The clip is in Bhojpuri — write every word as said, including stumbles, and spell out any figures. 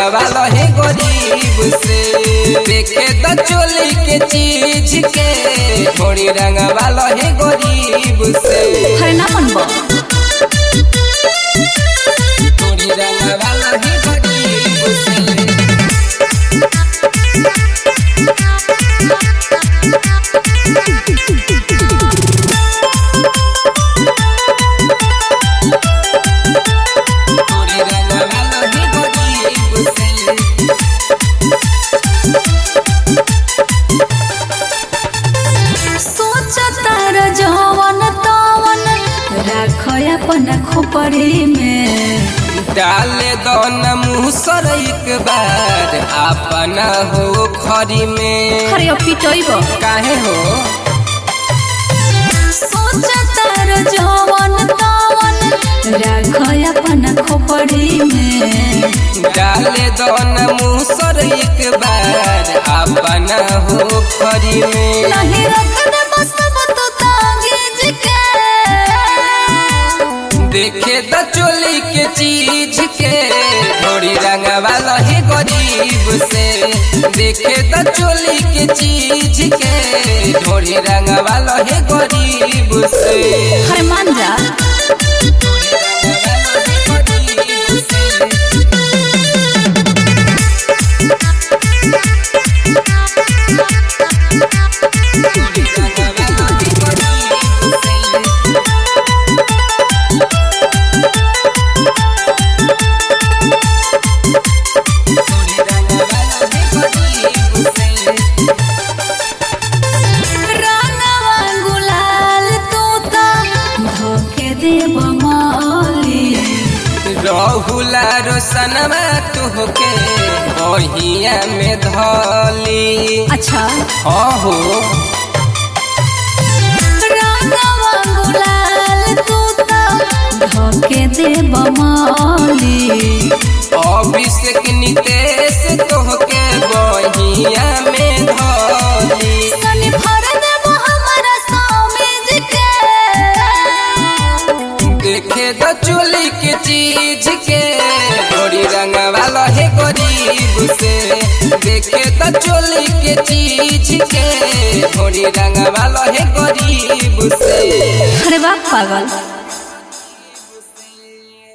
रंगवाला है गरीब से। देखे तो चोली के चीज के थोड़ी रंगवाला है गरीब से। हरे ना मनबो थोड़ी रंगवाला है गरीब से। अपन खोपड़ी में डाले दो न मुसर एक बार अपना हो खरी में। हरे पिटइबो काहे हो सोचतार जवन तवन राख अपन खोपड़ी में। डाले दो न मुसर एक बार अपना हो खरी में। नहीं रख दे बस तो तागीज के। देखे तो चोली के चीज के थोड़ी रंगवाला है गरीब से। देखे तो चोली के चीज के थोड़ी रंगवाला है गरीब से। हरे मान जा रहुला रोशनवा तुहके बहिया में धली। अच्छा हाँ हो रंगवा गुलाल तू तो धोके दे बमाली। अभिषेक नितेश तुहके बहिया में धली। सनी भर देबो हमरा समीज के। देखे तो चोली के चीज के थोड़ी रंगवाला है गरीब से। देखे तो चोली के चीज के थोड़ी रंगवाला है गरीब से। अरे बाप पागल।